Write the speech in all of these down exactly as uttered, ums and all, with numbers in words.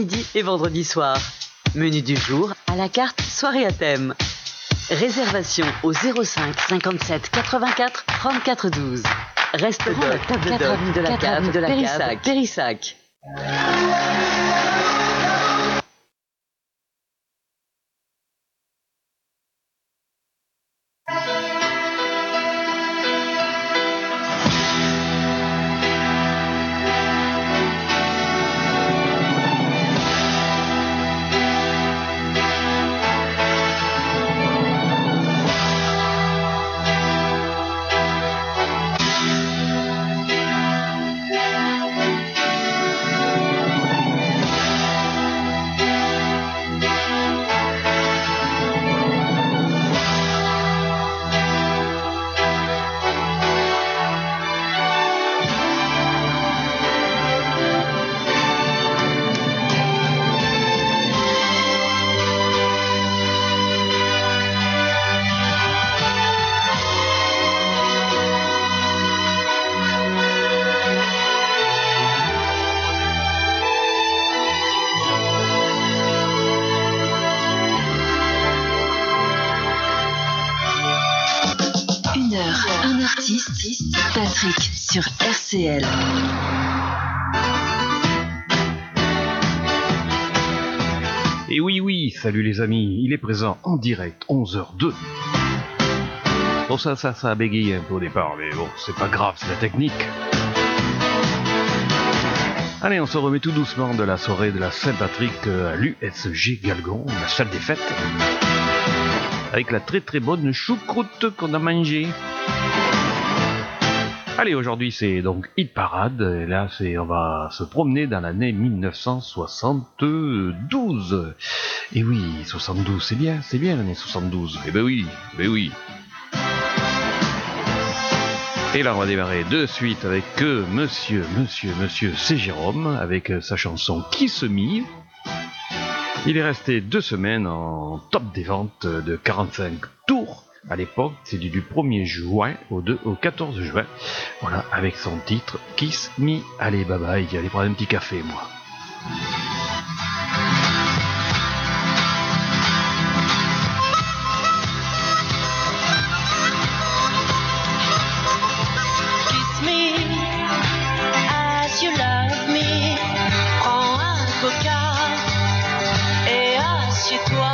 midi et vendredi soir. Menu du jour, à la carte, soirée à thème. Réservation au zéro cinq cinquante-sept quatre-vingt-quatre trente-quatre douze. Restaurant La Table d'Hôte, avenue de la Cave, de la Périssac. Périssac. Patrick sur R C L. Et oui, oui, salut les amis, il est présent en direct, onze heures deux. Bon, ça, ça, ça a bégayé un peu au départ, mais bon, c'est pas grave, c'est la technique. Allez, on se remet tout doucement de la soirée de la Saint-Patrick à l'U S G Galgon, la salle des fêtes, avec la très très bonne choucroute qu'on a mangée. Allez, aujourd'hui c'est donc Hit Parade, et là c'est, on va se promener dans l'année dix-neuf cent soixante-douze. Et oui, soixante-douze, c'est bien, c'est bien l'année soixante-douze. Eh ben oui, ben oui. Et là on va démarrer de suite avec euh, Monsieur, Monsieur, Monsieur C. Jérôme, avec euh, sa chanson Kiss Me. Il est resté deux semaines en top des ventes de quarante-cinq tours. À l'époque, c'est du premier juin au, deux, au quatorze juin. Voilà, avec son titre Kiss Me. Allez, bye bye, allez prendre un petit café, moi. Kiss me as you love me. Prends un coca et assieds-toi.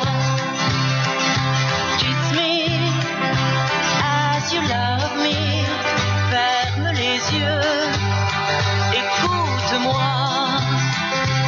You love me, ferme les yeux, écoute-moi.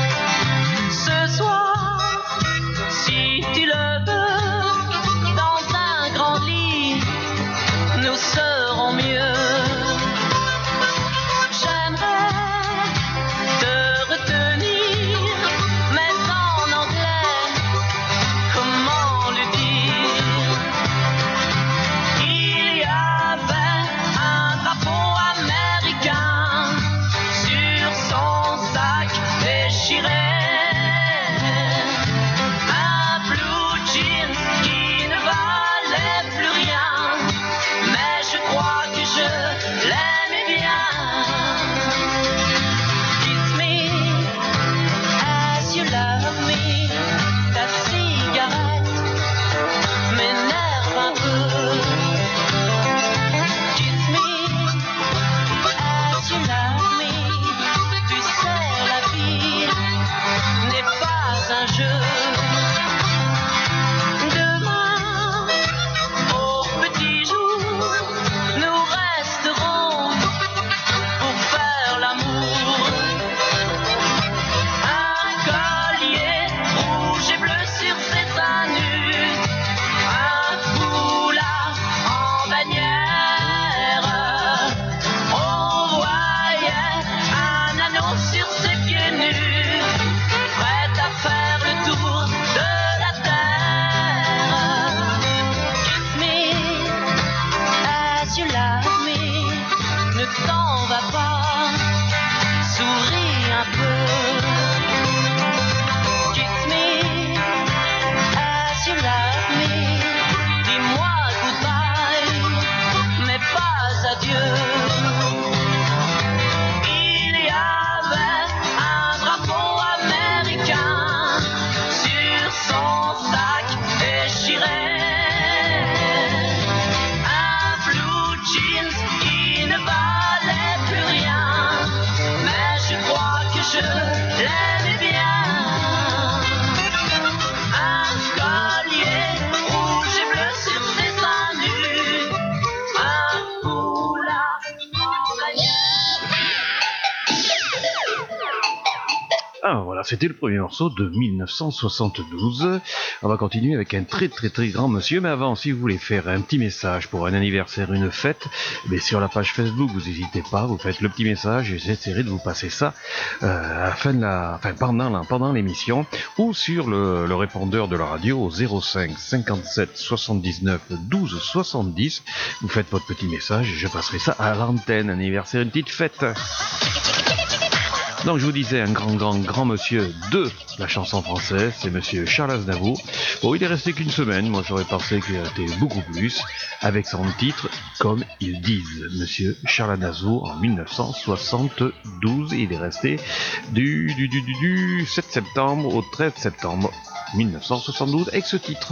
Ah voilà, c'était le premier morceau de mille neuf cent soixante-douze. On va continuer avec un très très très grand monsieur, mais avant, si vous voulez faire un petit message pour un anniversaire, une fête, mais sur la page Facebook, vous n'hésitez pas, vous faites le petit message et j'essaierai de vous passer ça euh, à la fin de la, enfin pendant la, pendant l'émission, ou sur le, le répondeur de la radio au zéro cinq cinquante-sept soixante-dix-neuf douze soixante-dix. Vous faites votre petit message et je passerai ça à l'antenne. Anniversaire, une petite fête. Donc je vous disais, un grand, grand, grand monsieur de la chanson française, c'est monsieur Charles Aznavour. Bon, il est resté qu'une semaine, moi j'aurais pensé qu'il était beaucoup plus, avec son titre « Comme ils disent ». Monsieur Charles Aznavour, en mille neuf cent soixante-douze, il est resté du, du, du, du, du sept septembre au treize septembre mille neuf cent soixante-douze avec ce titre.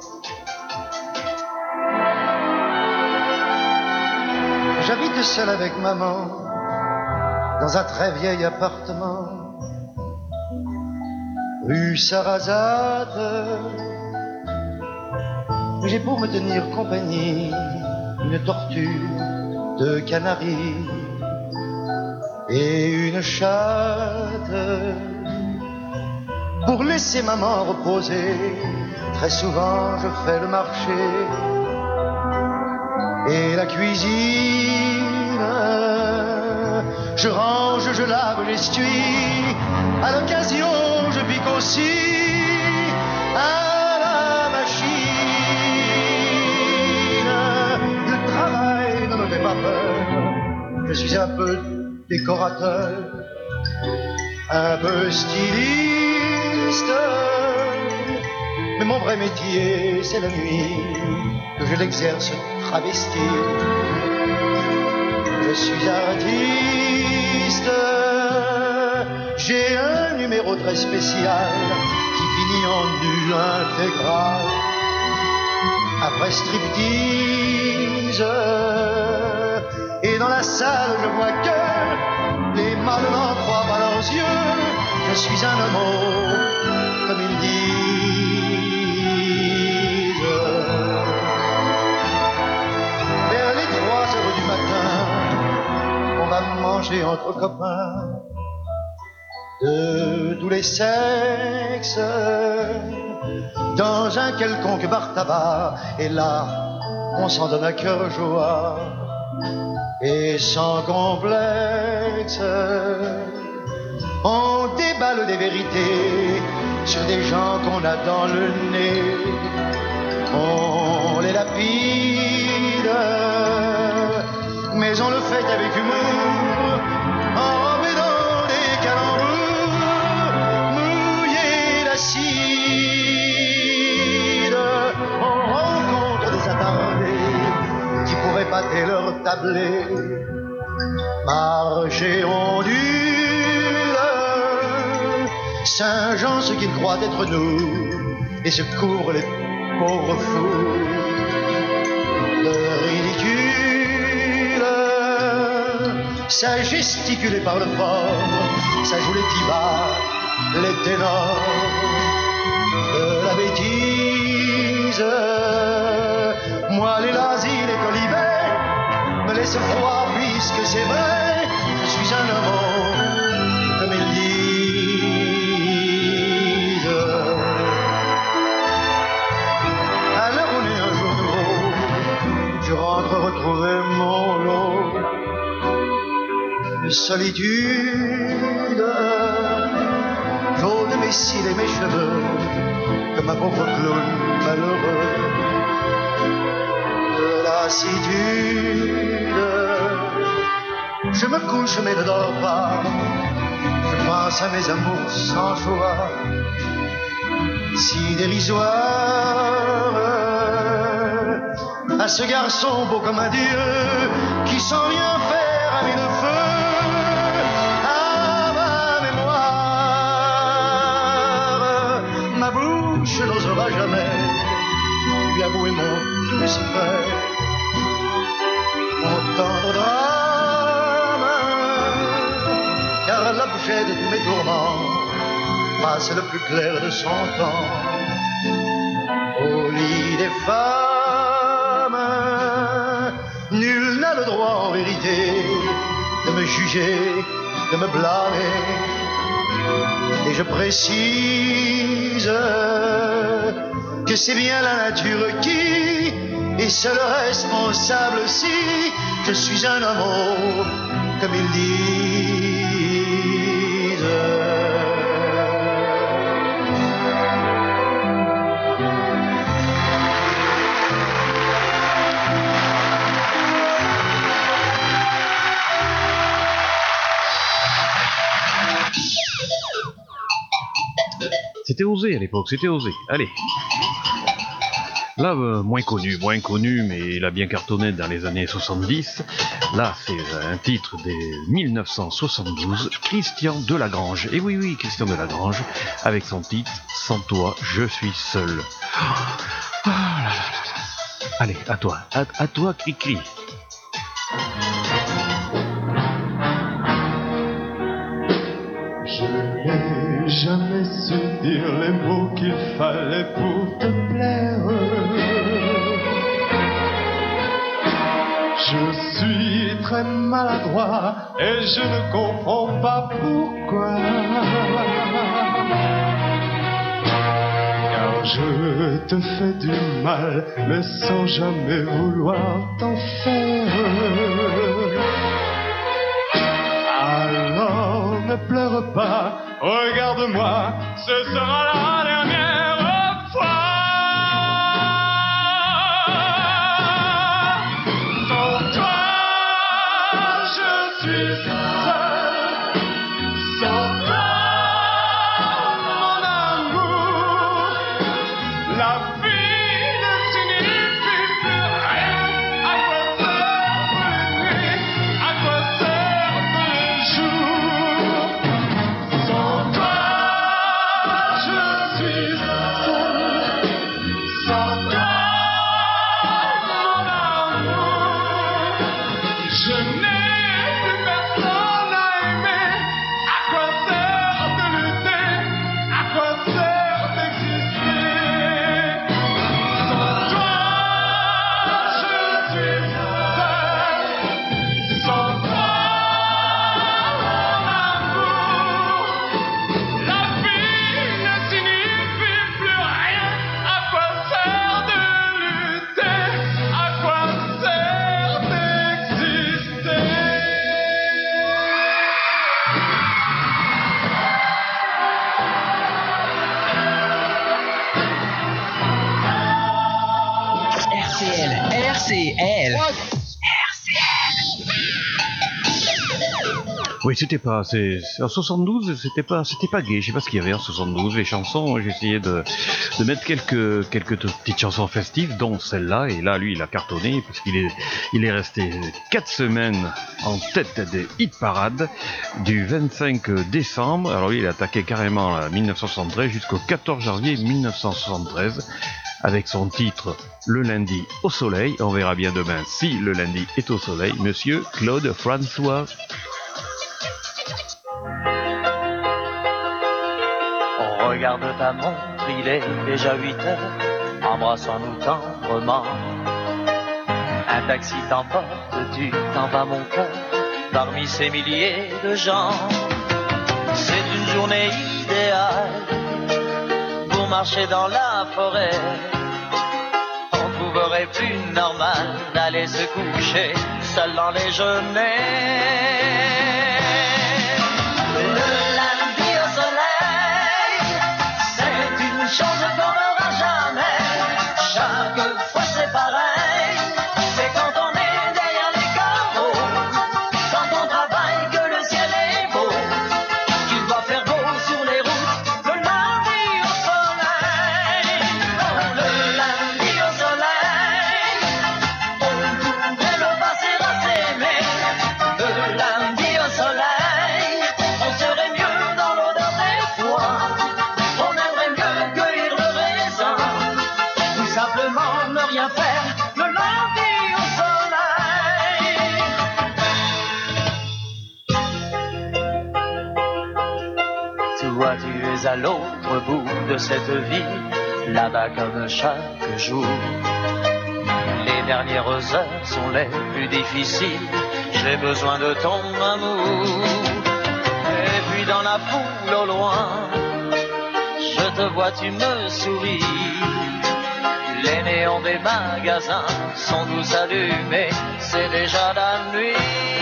J'habite seul avec maman dans un très vieil appartement, rue Sarrazate. J'ai pour me tenir compagnie une tortue de Canaries et une chatte. Pour laisser maman reposer, très souvent je fais le marché et la cuisine. Je range, je lave, j'essuie. À l'occasion, je pique aussi à la machine. Le travail ne me fait pas peur. Je suis un peu décorateur, un peu styliste. Mais mon vrai métier, c'est la nuit, que je l'exerce travesti. Je suis artiste, j'ai un numéro très spécial qui finit en nu intégral. Après striptease, et dans la salle je vois que les mâles n'en croient pas leurs yeux. Je suis un homo, comme ils disent. Vers les trois heures du matin, on va manger entre copains de tous les sexes dans un quelconque bar tabac, et là on s'en donne à cœur joie et sans complexe. On déballe des vérités sur des gens qu'on a dans le nez, on les lapide, mais on le fait avec humour, enrobé dans des calembours, mouillé d'acide. On rencontre des attardés qui pourraient pâter leur tablé, marcher ondule, Saint-Jean ce qu'ils croient être nous, et se couvrent les pauvres fous de ridicule. Ça gesticule par le fort, ça joue les tibas, les ténors de la bêtise. Moi les lazis, les colibets me laissent froid puisque c'est vrai, je suis un homme comme ils disent. Alors on est un jour nouveau, je rentre retrouver mon lot de solitude. J'ôte mes cils et mes cheveux comme un pauvre clown malheureux de lassitude. Je me couche mais ne dors pas, je pense à mes amours sans joie, si dérisoires, à ce garçon beau comme un dieu qui sans rien faire a mis le feu à ma mémoire. Ma bouche n'osera jamais lui avouer mon doux secret, mon tendre drame, car la bouchée de tous mes tourments passe le plus clair de son temps au lit des femmes. Nul n'a le droit en vérité de me juger, de me blâmer. Et je précise que c'est bien la nature qui est seule responsable si je suis un homme comme ils disent. C'était osé à l'époque, c'était osé. Allez. Là, euh, moins connu, moins connu, mais il a bien cartonné dans les années soixante-dix. Là, c'est un titre de mille neuf cent soixante-douze, Christian Delagrange. Et oui, oui, Christian Delagrange, avec son titre « Sans toi, je suis seul ». Oh là là là. Allez, à toi, à, à toi, Cri-Cri. Jamais su dire les mots qu'il fallait pour te plaire. Je suis très maladroit et je ne comprends pas pourquoi. Car je te fais du mal, mais sans jamais vouloir t'en faire. Alors ne pleure pas, regarde-moi, ce sera la dernière fois. Sans toi, je suis seul. Sans toi, mon amour, la vie ne signifie plus rien. À quoi servent les nuits? À quoi servent les jours? Sans toi, je suis seul. Sans toi, mon amour, je n'ai plus personne à aimer. À quoi sert de lutter? À quoi sert d'exister? Sans toi, je suis seul. Sans toi, mon amour, la vie ne signifie plus rien. À quoi sert de lutter? À quoi sert d'exister? R C L, R C L. Oui, c'était pas, c'est, en soixante-douze, c'était pas, c'était pas gay, je sais pas ce qu'il y avait en soixante-douze, les chansons, j'ai essayé de, de mettre quelques, quelques petites chansons festives, dont celle-là, et là, lui, il a cartonné, puisqu'il est, il est resté quatre semaines en tête des hit parades, du vingt-cinq décembre, alors lui, il a attaqué carrément à mille neuf cent soixante-treize jusqu'au quatorze janvier mille neuf cent soixante-treize, avec son titre Le lundi au soleil. On verra bien demain si le lundi est au soleil. Monsieur Claude François. On regarde ta montre, il est déjà huit heures, embrassons-nous tendrement. Un taxi t'emporte, tu t'en vas mon cœur, parmi ces milliers de gens. C'est une journée idéale pour marcher dans la forêt. On trouverait plus normal d'aller se coucher seul dans les genêts. Le lundi au soleil, c'est une chose qu'on n'aura jamais. Chaque fois c'est pareil, c'est quand on est derrière les carreaux, quand on travaille que le ciel est beau, qu'il doit faire beau sur les routes. Le lundi au soleil, oh, le lundi au soleil, on pourrait le passer à s'aimer. Le lundi au soleil, on serait mieux dans l'odeur des foins, on aimerait mieux cueillir le raisin, ou simplement ne rien faire. Le lundi au soleil. Toi tu es à l'autre bout de cette vie, là-bas comme chaque jour. Les dernières heures sont les plus difficiles, j'ai besoin de ton amour. Et puis dans la foule au loin. Je te vois, tu me souris. Les néons des magasins sont tous allumés, c'est déjà la nuit.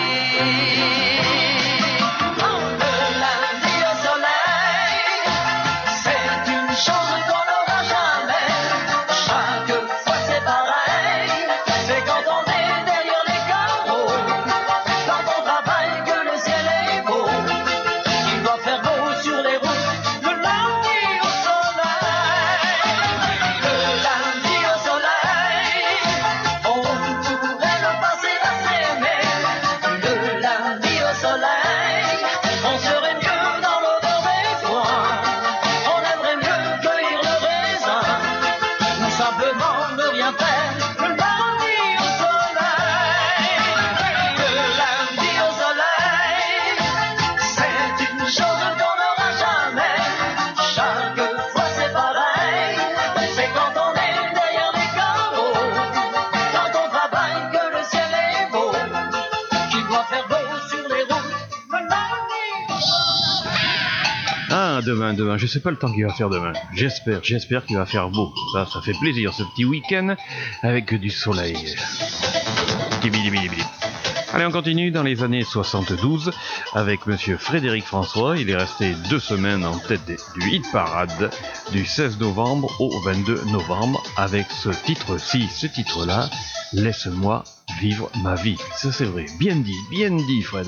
Oh, le lundi au soleil, c'est une chose qu'on n'aura jamais. Chaque fois c'est pareil, c'est quand on est derrière les carreaux, quand on travaille que le ciel est beau, qu'il doit faire beau sur les routes. Le lundi au soleil, le lundi au soleil, on pourrait le passer à s'aimer. Le lundi au soleil, on serait mieux dans l'odeur des foins, on aimerait mieux cueillir le raisin, ou simplement ne rien faire. Le lundi au soleil, le lundi au soleil, c'est une chose qu'on n'aura jamais. Chaque fois c'est pareil, c'est quand on est derrière les carreaux, quand on travaille que le ciel est beau, qu'il doit faire beau sur les routes. Le lundi au soleil. Ah, demain, demain, je sais pas le temps qu'il va faire demain. J'espère, j'espère qu'il va faire beau. Ça, ça fait plaisir, ce petit week-end avec du soleil. Tibi-dibi-dibi. Allez, on continue dans les années soixante-douze avec monsieur Frédéric François. Il est resté deux semaines en tête des- du hit parade du seize novembre au vingt-deux novembre avec ce titre-ci, ce titre-là, Laisse-moi vivre ma vie. Ça, c'est vrai. Bien dit, bien dit, Fred.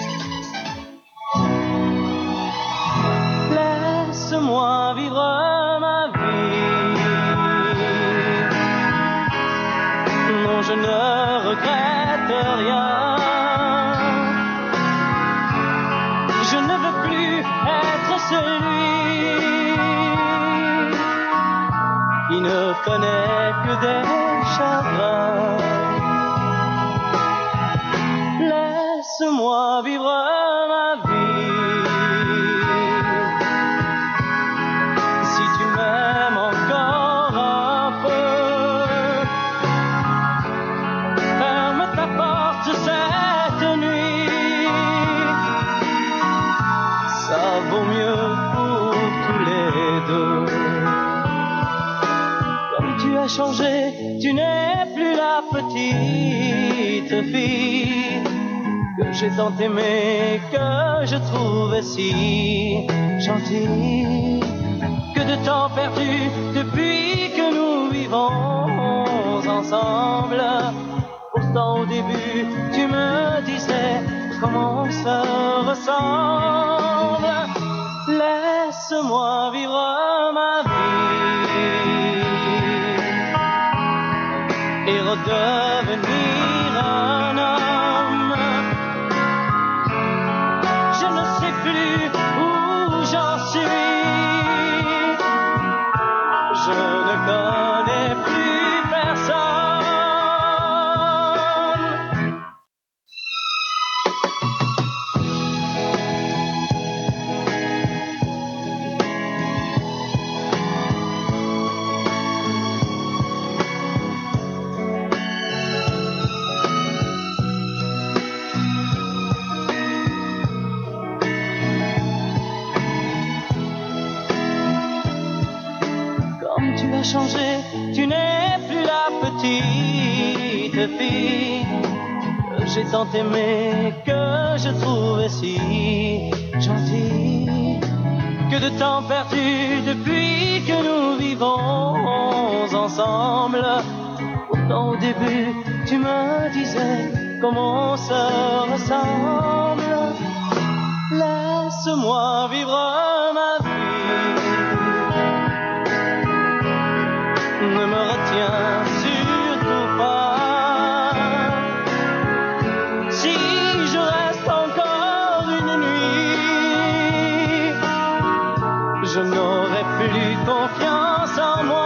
Laisse-moi vivre ma vie. Non, je ne regrette rien. Je ne veux plus être celui qui ne connaît que des chagrins. Laisse-moi vivre ma vie. Si tu m'aimes encore un peu, ferme ta porte cette nuit. Ça vaut mieux pour tous les deux. Comme tu as changé, tu n'es plus la petite fille que j'ai tant aimée, que je trouvais si gentille. Que de temps perdu depuis que nous vivons ensemble. Pourtant au début tu me disais comment on se ressemble. Laisse-moi vivre ma vie et redevenir un homme. Je ne sais plus où j'en suis. Je ne connais plus personne. Comme tu as changé, tu n'es plus la petite fille que j'ai tant aimée, que je trouvais si gentille. Que de temps perdu depuis que nous vivons ensemble. Pourtant au début tu me disais comment on se ressemble. Laisse-moi vivre ma vie. Ne me retiens surtout pas. Si je reste encore une nuit, je n'aurai plus confiance en moi.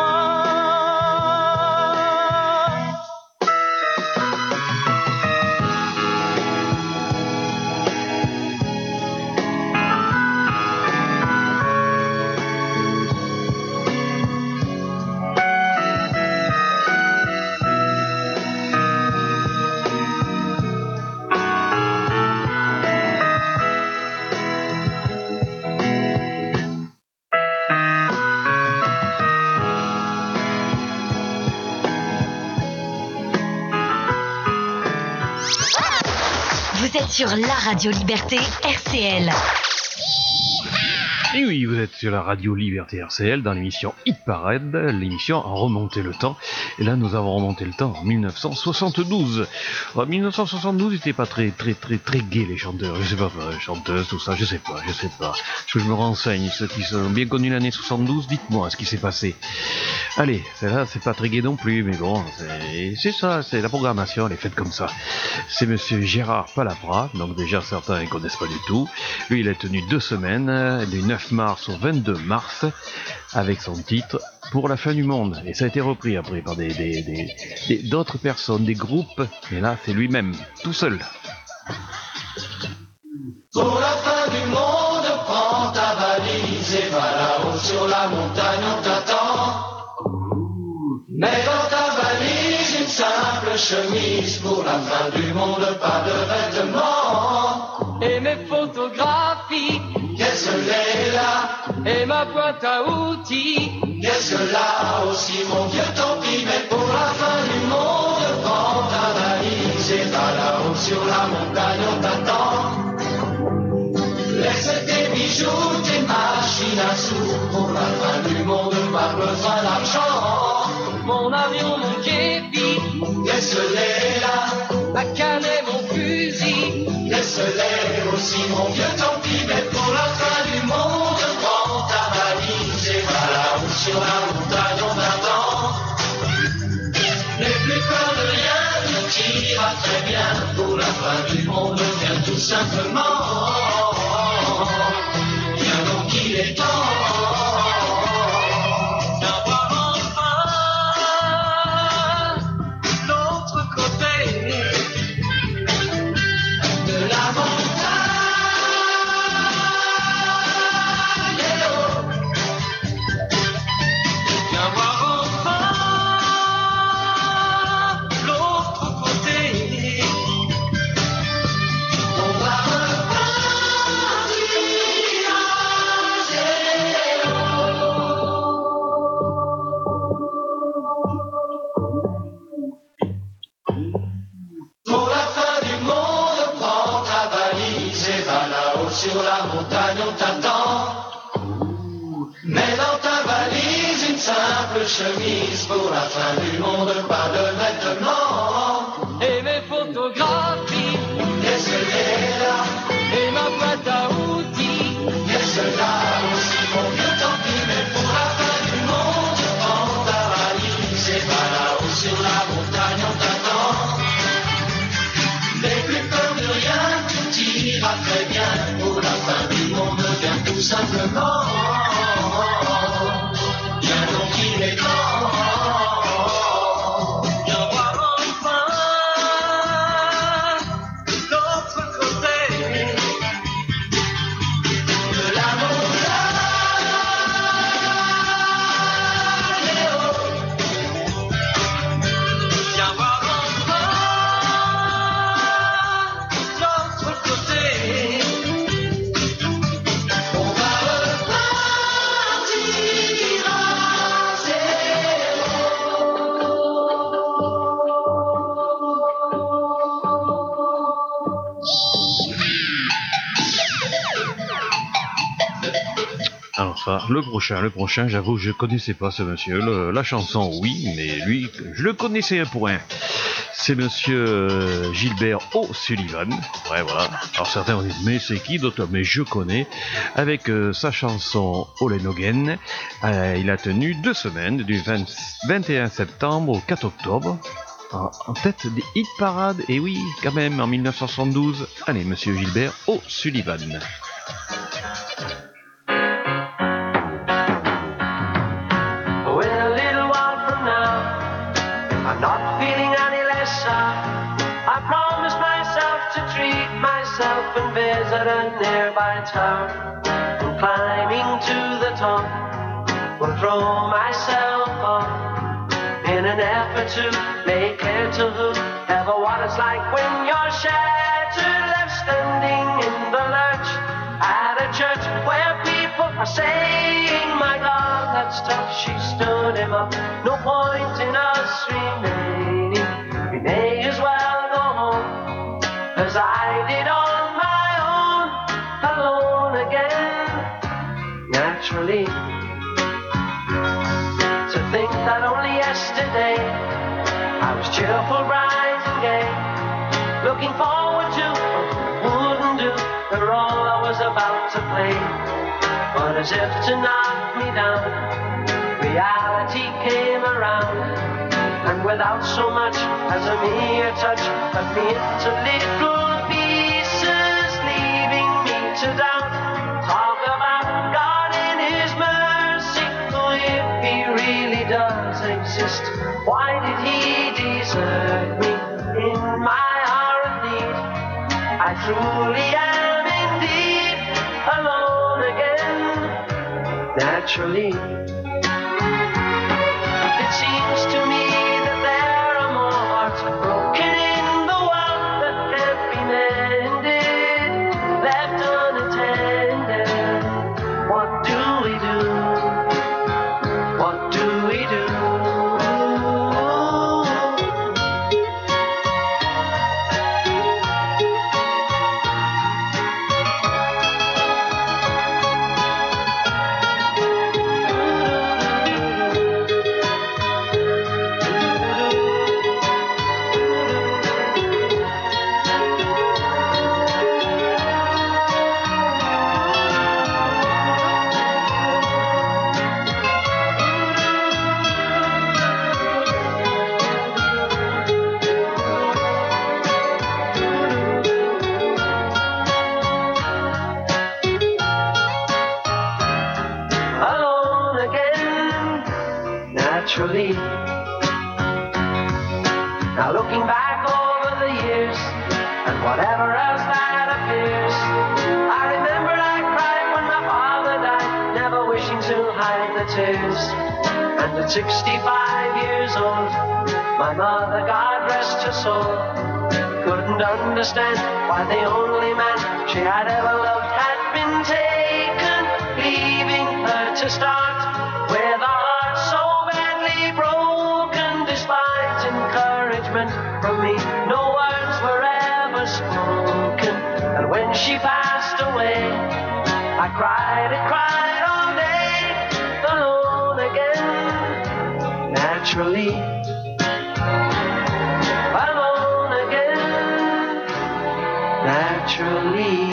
Vous êtes sur la Radio Liberté R C L. Et oui, vous êtes sur la Radio Liberté R C L dans l'émission Hit Parade, l'émission a remonté le temps. Et là, nous avons remonté le temps en dix-neuf cent soixante-douze. En dix-neuf cent soixante-douze, ils n'étaient pas très, très, très, très gays, les chanteurs. Je sais pas, les chanteuses, tout ça, je sais pas, je sais pas. Que je me renseigne. Ceux qui sont bien connus l'année soixante-douze, dites-moi ce qui s'est passé. Allez, celle-là, c'est pas très gay non plus, mais bon, c'est, c'est ça, c'est la programmation, elle est faite comme ça. C'est monsieur Gérard Palabra, donc déjà certains ne connaissent pas du tout. Lui, il a tenu deux semaines, du neuf mars au vingt-deux mars, avec son titre Pour la fin du monde. Et ça a été repris après par des, des, des, des, d'autres personnes, des groupes, et là, c'est lui-même, tout seul. Pour la fin du monde, prends ta valise et va là-haut sur la montagne, on t'attend. Mets dans ta valise une simple chemise, pour la fin du monde, pas de vêtements. Et mes photographies, Qu'est-ce que l'est là? et ma boîte à outils. Qu'est-ce que là aussi, mon Dieu, tant pis, mais pour la fin du monde, prends ta valise et va là-haut sur la montagne, on t'attend. Laisse tes bijoux, tes machines à sous, pour la fin du monde, pas besoin d'argent. Mon avion, mon képi, Qu'est-ce que l'est là? ma canne et mon fusil. Qu'est-ce que l'est aussi, mon Dieu, tant pis, mais pour la fin du monde, prends ta valise et va là-haut sur la montagne, on t'attend. N'aie plus peur de rien, tout ira très bien, pour la fin du monde, viens tout simplement. Viens donc, il est temps. D'avoir enfin l'autre côté De la montagne, oh. Viens voir enfin l'autre côté. On va repartir à zéro. Pour la fin du monde, prends ta valise et va là-haut sur la montagne, on t'attend. Mets dans ta valise une simple chemise, pour la fin du monde, pas de vêtements. Et mes photographies, Qu'est-ce que l'est là? et ma boîte à outils. Qu'est-ce que là aussi, mon Dieu, tant pis, mais pour la fin du monde, prends ta valise et va là-haut sur la montagne, on t'attend. N'aie plus peur de rien, tout ira très bien, pour la fin du monde, viens tout simplement. Viens donc, il est temps. Viens voir enfin l'autre côté. De la montagne, oh. Viens voir enfin l'autre côté. On va repartir à Alors ça, le prochain, le prochain, j'avoue, je connaissais pas ce monsieur. Le- la chanson, oui, mais lui, je le connaissais un pour un. C'est monsieur euh, Gilbert O'Sullivan. Ouais, voilà. Alors certains vont dire, mais c'est qui? D'autres, mais je connais. Avec euh, sa chanson Olenogen, euh, il a tenu deux semaines, du vingt, vingt et un septembre au quatre octobre. En, en tête des hit parades, et oui, quand même, en dix-neuf cent soixante-douze. Allez, monsieur Gilbert O'Sullivan. Oh, in a little while from now, I'm not feeling any less sad. I promised myself to treat myself and visit a nearby town. And climbing to the top, will throw myself up in an effort to make clear to whoever what it's like when you're shattered, left standing in the lurch at a church where people are saying, my God, that's tough, she stood him up. No point in us remaining, we may as well go home, as I did naturally. To think that only yesterday I was cheerful, bright and gay, looking forward to what wouldn't do the role I was about to play. But as if to knock me down, reality came around, and without so much as a mere touch, cut me into little pieces, leaving me to doubt. Talk about God in His mercy, oh, if He really does exist, why did He desert me in my hour of need? I truly am indeed alone again, naturally. It seems to me that there are more hearts broken in the world that can't be mended, left unattended. What do we do? What do we do? Alone again, naturally. Now looking back over the years and whatever else that appears, I remember I cried when my father died, never wishing to hide the tears. And at sixty-five years old, my mother, God rest her soul, couldn't understand why the only man she had ever loved had been taken, leaving her to start with a heart so badly broken. Despite encouragement from me, no words were ever spoken. And when she passed away, I cried and cried all day, alone again, naturally. Alone again, naturally.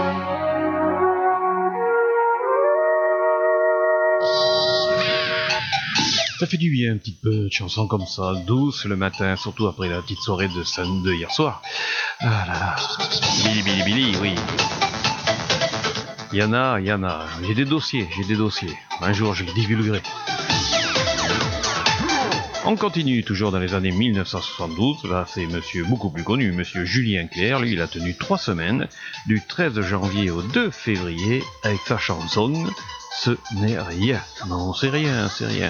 Ça fait du bien un petit peu de chansons comme ça, douce le matin, surtout après la petite soirée de, de hier soir. Ah là là, Billy Billy Billy, oui. Il y en a, il y en a. J'ai des dossiers, j'ai des dossiers. Un jour je les divulguerai. On continue toujours dans les années mille neuf cent soixante-douze. Là, c'est monsieur beaucoup plus connu, monsieur Julien Clerc. Lui, il a tenu trois semaines, du treize janvier au deux février, avec sa chanson « Ce n'est rien ». Non, c'est rien, c'est rien.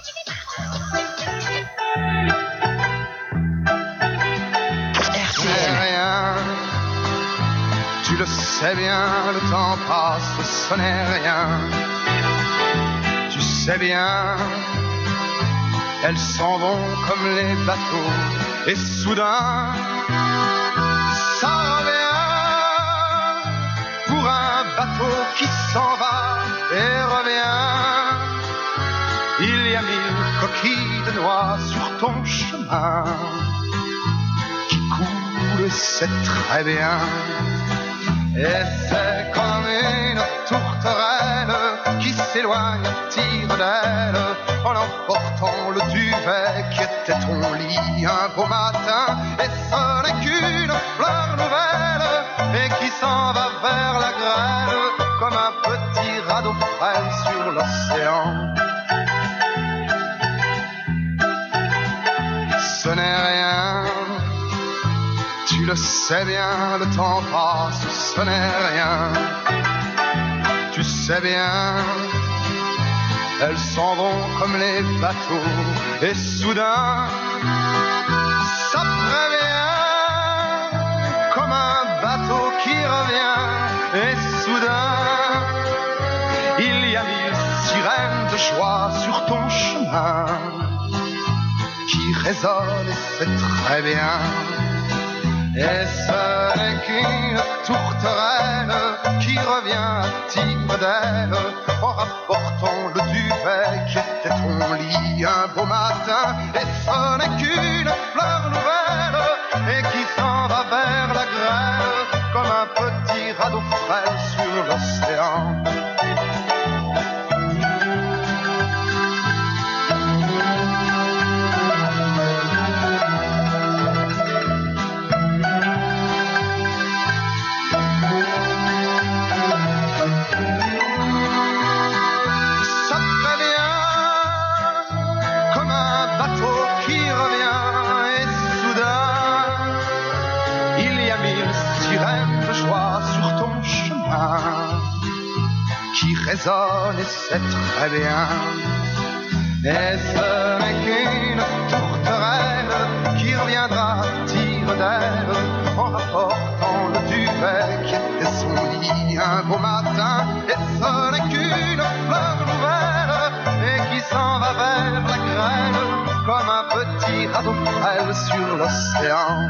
Ce n'est rien, tu le sais bien, le temps passe, ce n'est rien. Tu sais bien, elles s'en vont comme les bateaux, et soudain, ça revient pour un bateau qui s'en va et revient. Il y a mille coquilles de noix sur ton chemin qui coulent, c'est très bien. Et c'est comme une tourterelle qui s'éloigne à tire d'aile en emportant le duvet qui était ton lit un beau matin. Et ce n'est qu'une fleur nouvelle et qui s'en va vers la grêle comme un petit radeau frêle sur l'océan. Ce n'est rien, tu le sais bien, le temps passe, ce n'est rien. Tu sais bien, elles s'en vont comme les bateaux, et soudain, ça prévient, comme un bateau qui revient, et soudain, il y a mille sirènes de joie sur ton chemin qui résonne et c'est très bien. Et ce n'est qu'une tourterelle qui revient à tire d'aile en rapportant le duvet qui était ton lit un beau matin. Et ce n'est qu'une fleur nouvelle et qui s'en va vers la grêle comme un petit radeau frêle sur l'océan. Qui résonne et c'est très bien. Et ce n'est qu'une tourterelle qui reviendra tire d'aile en rapportant le duvet qui était son lit un beau matin. Et ce n'est qu'une fleur nouvelle et qui s'en va vers la grêle comme un petit radeau frêle sur l'océan.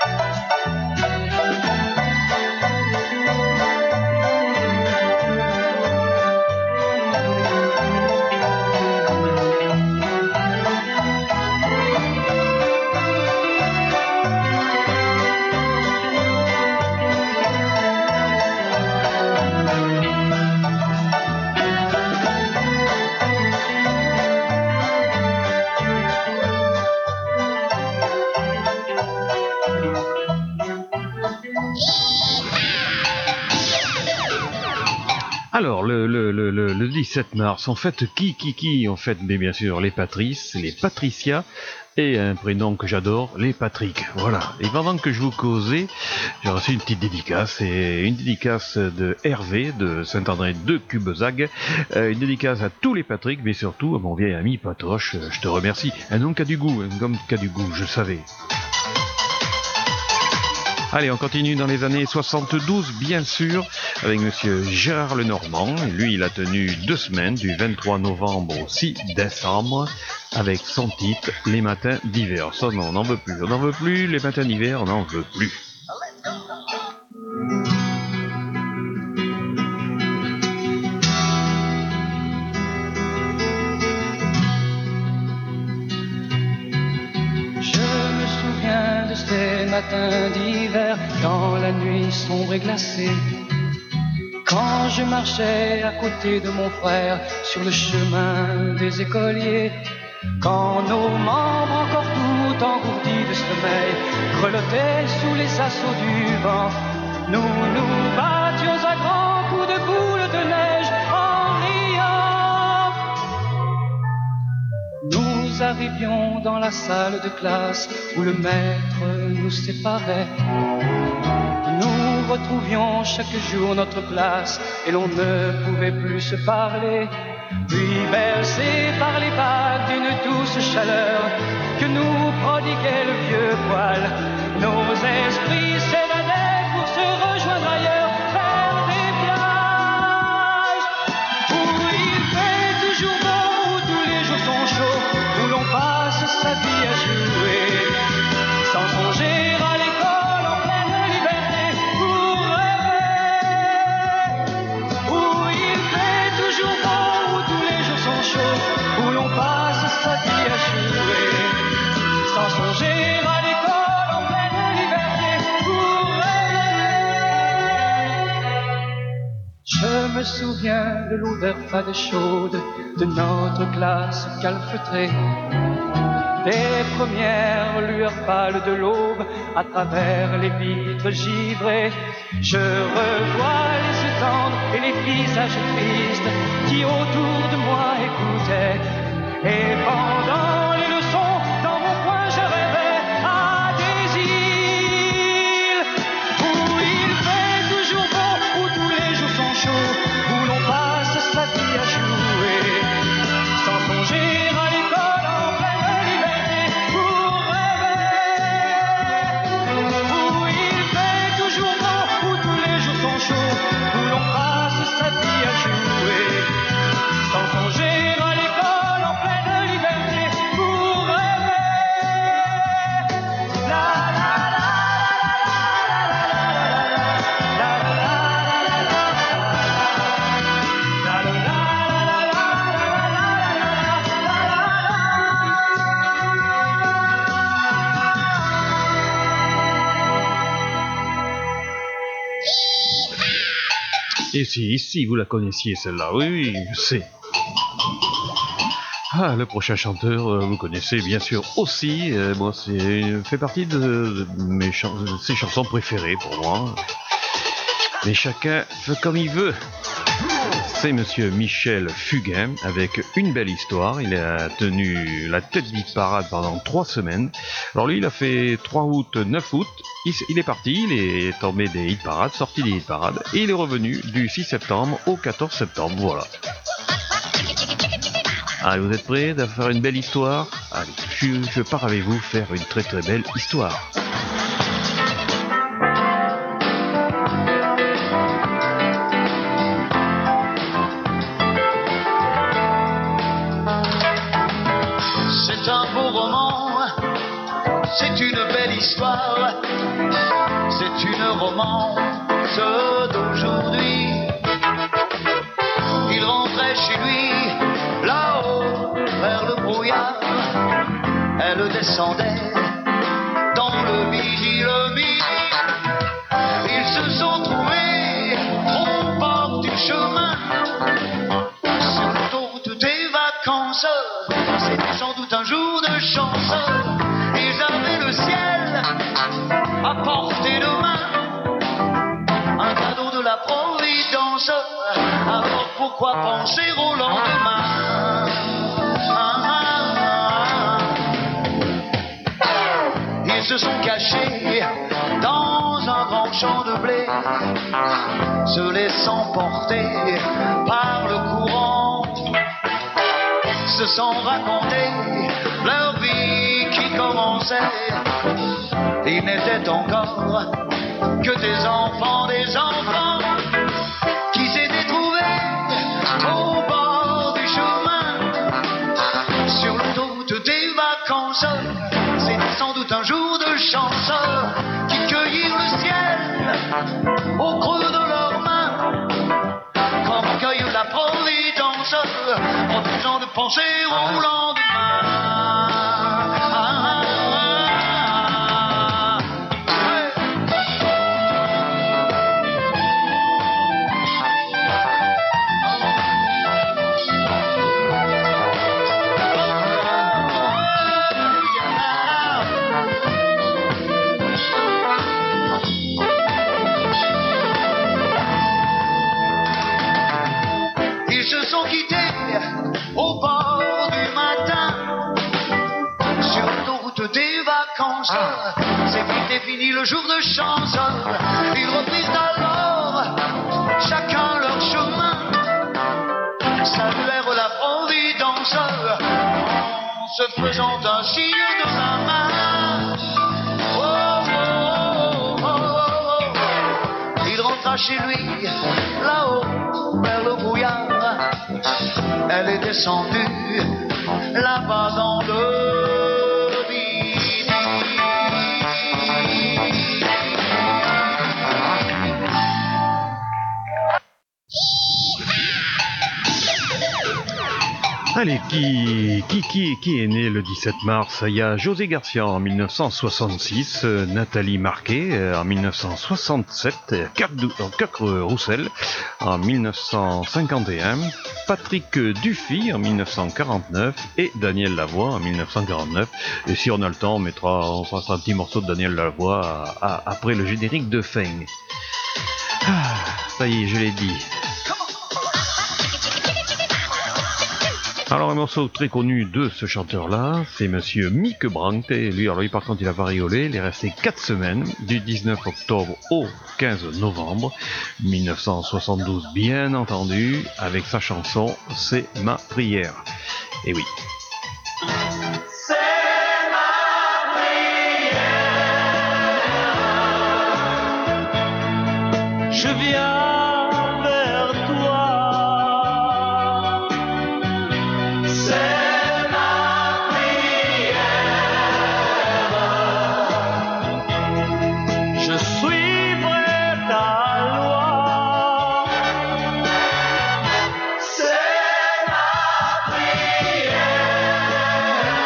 Alors, le, le, le, le dix-sept mars, en fait, qui, qui, qui, en fait, mais bien sûr, les Patrice, les Patricia, et un prénom que j'adore, les Patrick. Voilà. Et pendant que je vous causais, j'ai reçu une petite dédicace, et une dédicace de Hervé, de Saint-André de Cubezag, euh, une dédicace à tous les Patrick, mais surtout à mon vieil ami Patoche, je te remercie. Un nom qui a du goût, un homme qui a du goût, je savais. Allez, on continue dans les années soixante-douze, bien sûr, avec monsieur Gérard Lenormand. Lui, il a tenu deux semaines, du vingt-trois novembre au six décembre, avec son titre « Les matins d'hiver ». Ça, non, on n'en veut plus. On n'en veut plus, les matins d'hiver, on n'en veut plus. Ces matins d'hiver, dans la nuit sombre et glacée, quand je marchais à côté de mon frère sur le chemin des écoliers, quand nos membres encore tout engourdis de sommeil grelottaient sous les assauts du vent, nous nous battions à grands coups de boules de neige en riant. Nous arrivions dans la salle de classe où le maître nous séparait. Nous retrouvions chaque jour notre place et l'on ne pouvait plus se parler. Puis bercés par les vagues d'une douce chaleur que nous prodiguait le vieux poil, nos esprits s'évadaient pour se rejoindre ailleurs vers des plages où il fait toujours beau, où tous les jours sont chauds, où l'on passe sa vie à jouer, sans songer à l'école en pleine liberté pour rêver, où il fait toujours beau, où tous les jours sont chauds, où l'on passe sa vie à jouer, sans songer à l'école en pleine liberté pour rêver. Je me souviens de l'odeur fade et chaude de notre classe calfeutrée, des premières lueurs pâles de l'aube à travers les vitres givrées. Je revois les yeux tendres et les visages tristes qui autour de moi écoutaient. Et pendant les leçons, dans mon coin, je rêvais à des îles où il fait toujours beau, où tous les jours sont chauds, où l'on passe sa vie à jouer, sans songer à l'école en pleine liberté pour rêver, où il fait toujours beau, où tous les jours sont chauds, où l'on passe sa vie à jouer, sans songer à l'école en pleine liberté. Et si, si, vous la connaissiez celle-là, oui, oui, je sais. Ah, le prochain chanteur, euh, vous connaissez bien sûr aussi. Euh, moi, c'est fait partie de, de mes chan- de ses chansons préférées pour moi. Mais chacun fait comme il veut. C'est monsieur Michel Fugain avec Une belle histoire. Il a tenu la tête d'hit parade pendant trois semaines. Alors lui, il a fait trois août, neuf août. Il, il est parti, il est tombé des hit parades, sorti des hit parades. Et il est revenu du six septembre au quatorze septembre. Voilà. Allez, vous êtes prêts à faire une belle histoire? Allez, je, je pars avec vous faire une très très belle histoire. C'est un beau roman, c'est une belle histoire, c'est une romance d'aujourd'hui. Il rentrait chez lui, là-haut, vers le brouillard. Elle descendait dans le midi, le midi. Ils se sont trouvés au bord du chemin, sur l'autoroute des vacances. C'était sans doute un jour de chance. Ils avaient le ciel à portée de main, un cadeau de la Providence. Alors pourquoi penser au lendemain? Ah, ah, ah. Ils se sont cachés dans un grand champ de blé, se laissant porter par le courant, se sont racontés leur vie qui commençait. Ils n'étaient encore que des enfants, des enfants qui s'étaient trouvés au bord du chemin, sur l'autoroute des vacances. C'était sans doute un jour de chance qui cueillirent le ciel au creux de leurs mains, comme on cueille la Providence, refusant de penser au lendemain. Ah, ah, ah, hey. Ils se sont quittés au bord du matin, sur l'autoroute des vacances. C'est vite et fini le jour de chance. Ils reprirent alors chacun leur chemin, saluèrent la Providence en se faisant un signe de la main. Oh, oh, oh, oh, oh. Il rentra chez lui, là-haut, vers le brouillard. Elle est descendue là-bas dans le midi. Allez, qui, qui, qui, qui est né le dix-sept mars? Il y a José Garcia en mille neuf cent soixante-six, euh, Nathalie Marquet euh, en mille neuf cent soixante-sept, Kirk Roussel en mille neuf cent cinquante et un, Patrick Dufy en mille neuf cent quarante-neuf et Daniel Lavoie en mille neuf cent quarante-neuf. Et si on a le temps, on mettra, on passera un petit morceau de Daniel Lavoie à, à, après le générique de fin. Ah, ça y est, je l'ai dit. Alors un morceau très connu de ce chanteur-là, c'est monsieur Mick Brandt. Et lui, alors lui par contre il a variolé, il est resté quatre semaines, du dix-neuf octobre au quinze novembre mille neuf cent soixante-douze, bien entendu, avec sa chanson « C'est ma prière ». Et oui. C'est ma prière, je viens C'est ma prière.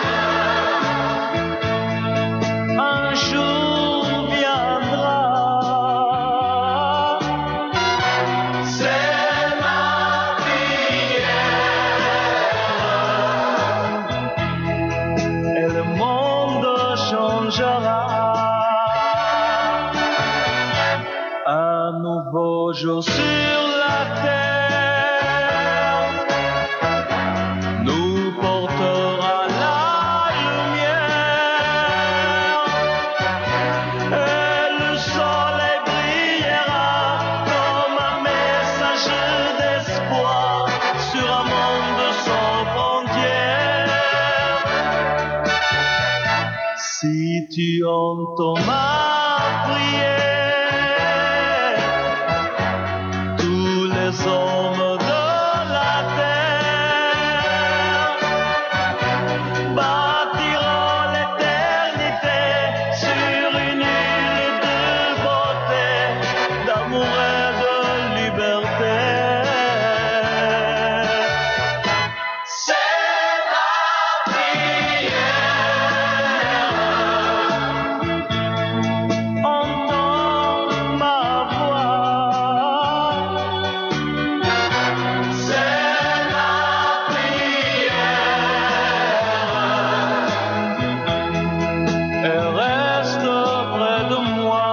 jours sur la terre nous portera la lumière et le soleil brillera comme un message d'espoir sur un monde sans frontières. Si tu entends ma prière, tous les hommes de la terre bâtiront l'éternité sur une île de beauté, d'amour et de liberté. C'est ma prière. Entends ma voix. C'est ma prière. Et reste près de moi.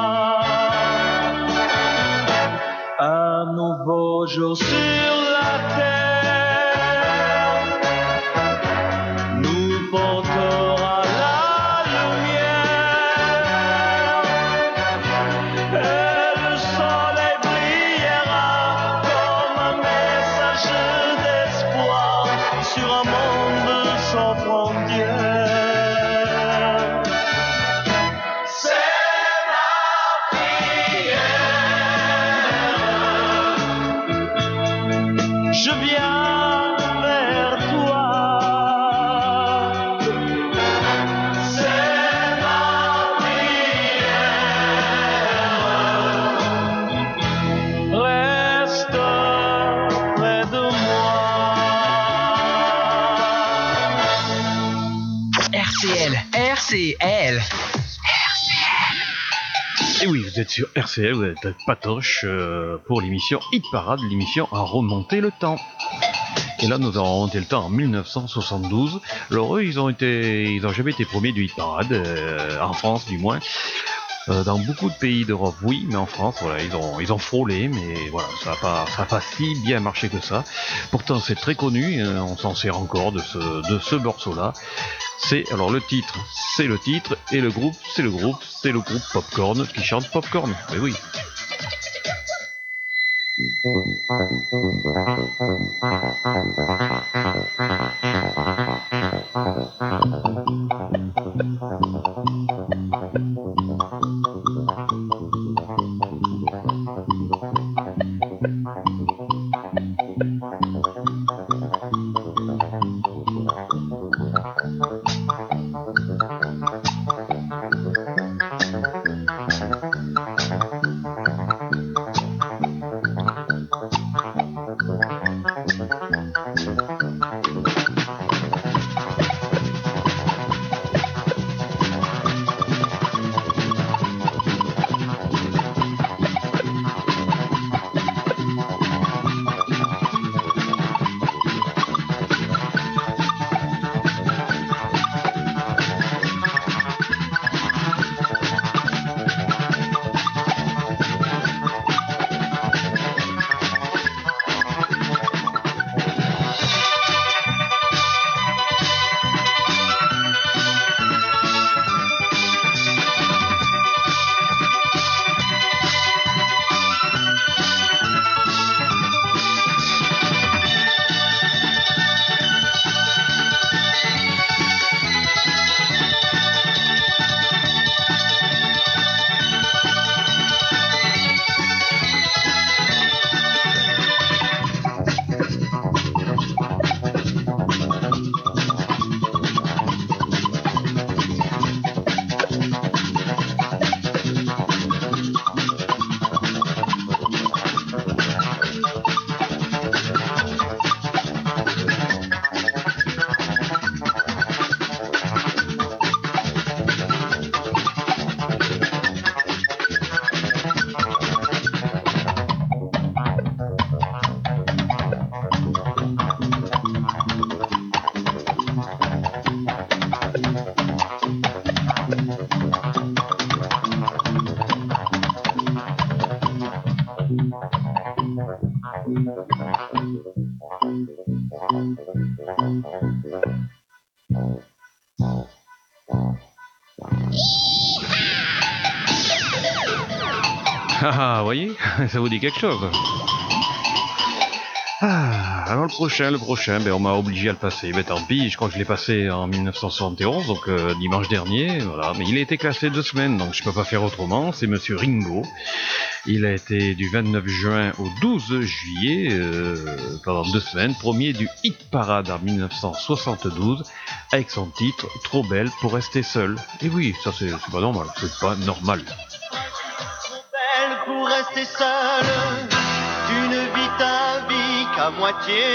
Un nouveau jour sur la terre nous portera la lumière et le soleil brillera comme un message d'espoir sur un monde sans frontières. C'est ma prière. Je viens vers toi. C'est ma prière. Reste près de moi. R C L, R C L. Et oui, vous êtes sur R C L, vous êtes avec Patoche euh, pour l'émission Hit Parade, l'émission à remonter le temps. Et là, nous avons remonté le temps en dix-neuf cent soixante-douze. Alors eux, ils ont été, ils ont jamais été premiers du Hit Parade, euh, en France du moins. Euh, dans beaucoup de pays d'Europe, oui, mais en France, voilà, ils ont, ils ont frôlé, mais voilà, ça n'a pas, ça a pas si bien marché que ça. Pourtant, c'est très connu, euh, on s'en sert encore de ce, de ce morceau-là. C'est, alors le titre, c'est le titre, et le groupe, c'est le groupe, c'est le groupe Popcorn qui chante Popcorn. Mais oui. Ah, vous voyez, ça vous dit quelque chose. Ah, alors le prochain, le prochain, ben on m'a obligé à le passer. Ben tant pis, je crois que je l'ai passé en dix-neuf cent soixante et onze, donc euh, dimanche dernier, voilà. Mais il a été classé deux semaines, donc je peux pas faire autrement. C'est Monsieur Ringo. Il a été du vingt-neuf juin au douze juillet, euh, pendant deux semaines, premier du hit parade en dix-neuf cent soixante-douze, avec son titre « Trop belle pour rester seule ». Et oui, ça c'est, c'est pas normal, c'est pas normal. Trop belle pour rester seule, tu ne vis ta vie qu'à moitié.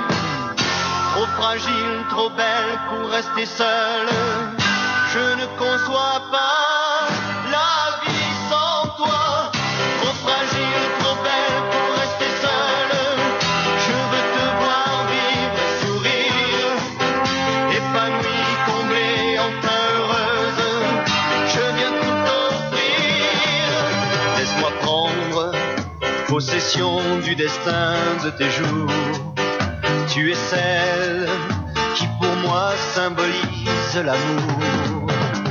Trop fragile, trop belle pour rester seule, je ne conçois pas la vie sans toi. Trop fragile, trop belle pour rester seule, je veux te voir vivre, sourire, épanouie, comblée, enfin heureuse. Je viens tout offrir, laisse-moi prendre possession du destin de tes jours. Tu es celle qui pour moi symbolise l'amour.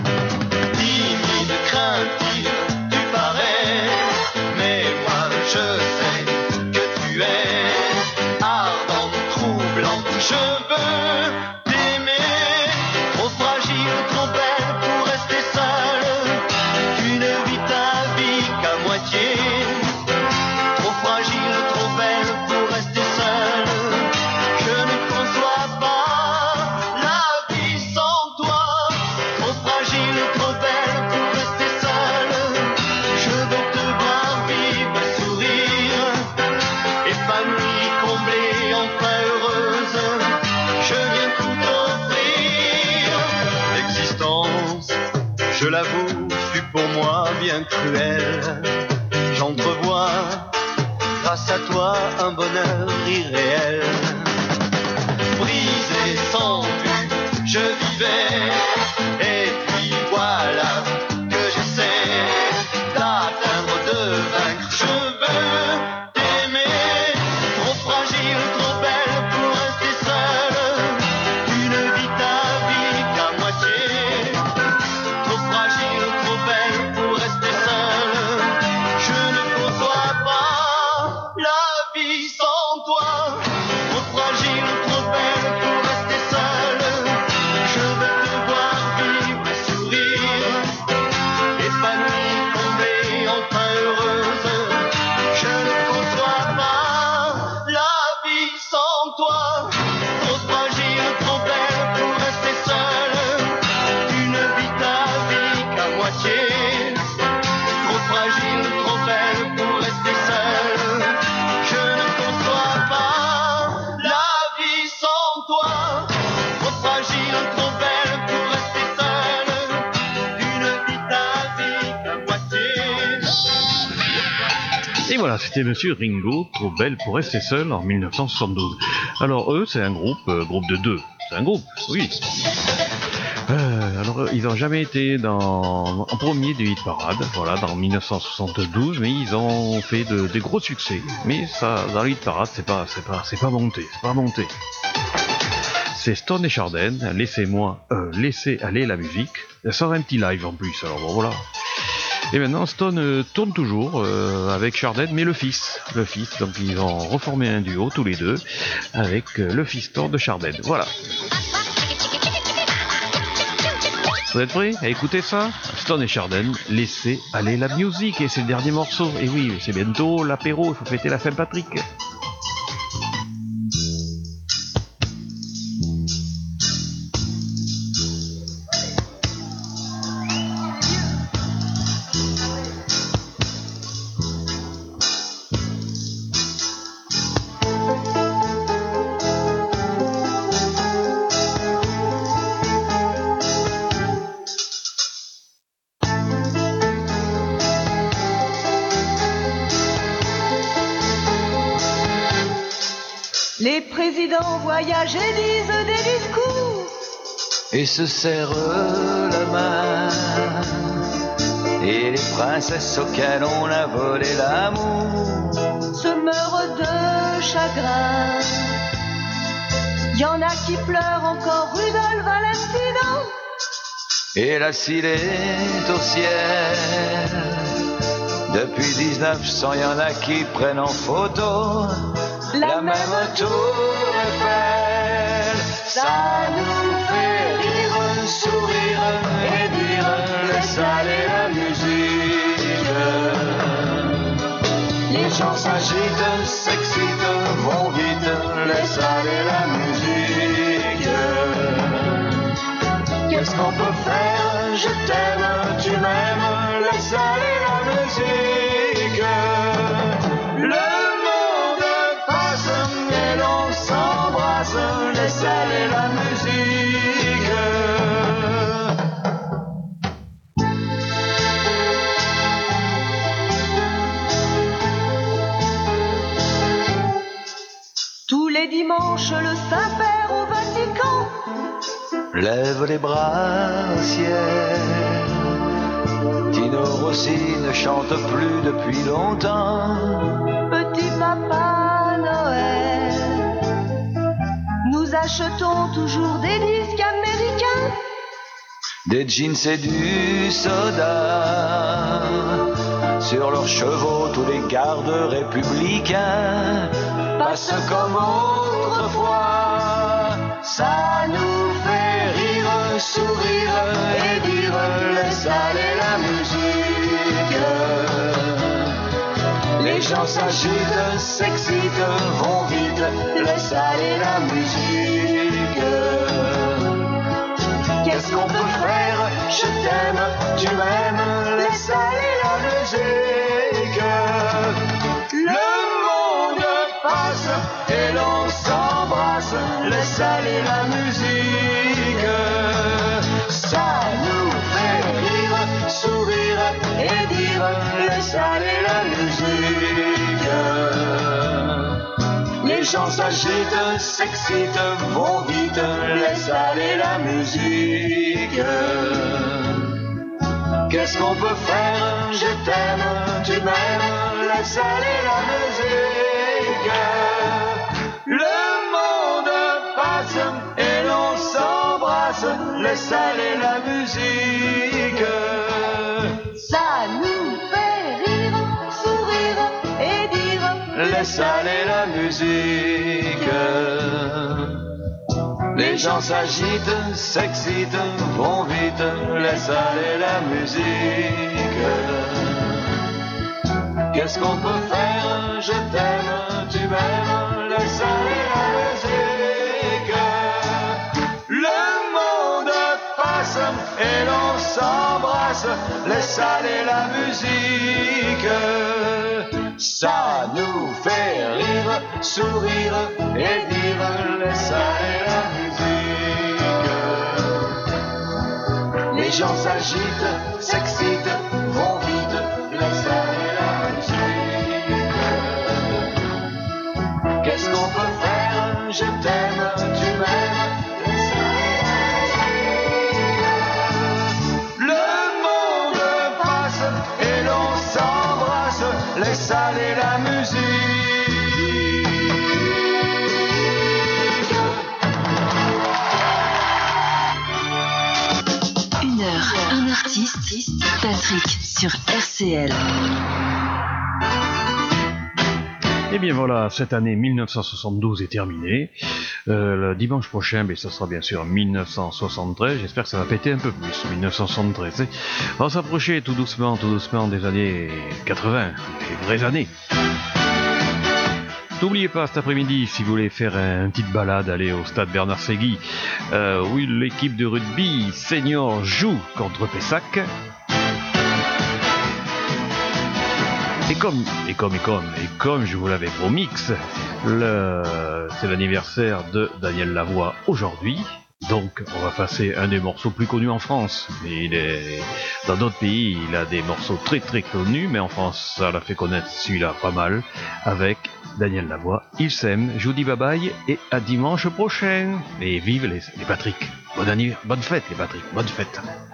Timide, craintive, tu parais, mais moi je sais que tu es ardente, troublante. Je veux t'aimer, trop fragile, trop belle pour rester seule. Tu ne vis ta vie qu'à moitié. Trop fragile, trop belle pour rester seule. Je ne conçois pas la vie sans toi. Trop fragile, trop belle pour rester seule. Je veux te voir vivre, sourire, épanouie, comblée, enfin heureuse. Je viens tout offrir. L'existence, je l'avoue, fut pour moi bien cruelle. J'entrevois grâce à toi un bonheur irréel. Brisé, sans but, je vivais, et puis voilà que j'essaie d'atteindre, de vaincre. Je veux t'aimer, trop fragile, trop belle pour rester seule. Tu ne vis ta vie qu'à moitié. Trop fragile, trop belle pour rester seule. Je ne conçois pas la vie sans toi. Trop fragile, trop belle pour rester seule. Je veux te voir vivre, sourire, épanouie, comblée, enfin heureuse. Je ne conçois pas la vie sans toi. Trop fragile, trop belle pour rester seule. Tu ne vis ta vie qu'à moitié. Trop fragile, trop belle pour rester seule. Je ne conçois pas la vie sans toi. Trop fragile, trop belle pour rester seule. Tu ne vis ta vie qu'à moitié. Et voilà, c'était Monsieur Ringo, trop belle pour rester seul en dix-neuf cent soixante-douze. Alors eux, c'est un groupe, euh, groupe de deux. C'est un groupe, oui. Euh, alors ils n'ont jamais été dans, en premier du hit parade, voilà, dans dix-neuf cent soixante-douze, mais ils ont fait de, des gros succès. Mais ça, dans le hit parade, c'est pas, c'est pas, c'est pas monté, c'est pas monté. C'est Stone et Chardin, laissez-moi, euh, laissez aller la musique. Ça sort un petit live en plus, alors bon, voilà. Et maintenant, Stone euh, tourne toujours euh, avec Chardin, mais le fils, le fils. Donc ils ont reformé un duo tous les deux avec euh, le fiston de Chardin. Voilà. Vous êtes prêts à écouter ça? Stone et Chardin, laissez aller la musique. Et c'est le dernier morceau. Et oui, c'est bientôt l'apéro, il faut fêter la Saint-Patrick. Les présidents voyagent et disent des discours et se serrent la main. Et les princesses auxquelles on a volé l'amour se meurent de chagrin. Y en a qui pleurent encore Rudolf Valentino. Et la Sile est au ciel. Depuis dix-neuf cents, y en a qui prennent en photo la, la même tour Eiffel. Ça nous fait rire, sourire et dire laisse aller la musique. Les gens s'agitent, s'excitent, vont vite, laisse aller la musique. Qu'est-ce qu'on peut faire? Je t'aime, tu m'aimes, laisse aller la musique. Le monde passe et l'on s'embrasse, laisse aller la musique. Tous les dimanches, le Saint-Père au Vatican lève les bras au ciel. Tino Rossi ne chante plus depuis longtemps. Petit Papa Noël, nous achetons toujours des disques américains, des jeans et du soda. Sur leurs chevaux, tous les gardes républicains passent comme autrefois. Ça nous fait rire, sourire et dire laisse aller la musique. Les gens s'agitent, s'excitent, vont vite, laisse aller la musique. Qu'est-ce qu'on peut faire? Je t'aime, tu m'aimes, laisse aller la musique. Le monde passe et l'on s'embrasse, laisse aller la musique. Ça nous fait rire, sourire et dire laisse aller la musique. Les gens s'agitent, s'excitent, vont vite, laisse aller la musique. Qu'est-ce qu'on peut faire? Je t'aime, tu m'aimes, laisse aller la musique. Le monde passe et l'on s'embrasse, laisse aller la musique. Ça nous fait rire, sourire et dire laisse aller la musique. Les gens s'agitent, s'excitent, vont vite, laisse aller la musique. Qu'est-ce qu'on peut faire? Je t'aime, tu m'aimes, laisse aller la musique. Le monde passe et l'on s'embrasse, laisse aller la musique. Ça nous fait rire, sourire et dire laisse aller la musique. Les gens s'agitent, s'excitent, vont vite, laisse aller la musique. Qu'est-ce qu'on peut faire? Je t'aime, tu m'aimes, laisse aller la musique. Le monde passe et l'on s'embrasse, laisse aller la musique. Une heure, un artiste, Patrick sur R C L. Et bien voilà, cette année mille neuf cent soixante-douze est terminée. Euh, le dimanche prochain, ben, ce sera bien sûr mille neuf cent soixante-treize. J'espère que ça va péter un peu plus, mille neuf cent soixante-treize. On va s'approcher tout doucement, tout doucement des années quatre-vingts, les vraies années. N'oubliez pas cet après-midi, si vous voulez faire une petite balade, allez au stade Bernard Segui, euh, où l'équipe de rugby senior joue contre Pessac. Et comme, et comme, et comme, et comme je vous l'avais promis, le, c'est l'anniversaire de Daniel Lavoie aujourd'hui. Donc, on va passer un des morceaux plus connus en France. Mais il est, dans d'autres pays, il a des morceaux très très connus, mais en France, ça l'a fait connaître celui-là pas mal, avec Daniel Lavoie. Il s'aime, je vous dis bye bye, et à dimanche prochain. Et vive les, les Patrick. Bonne, anniv- bonne fête les Patrick, bonne fête.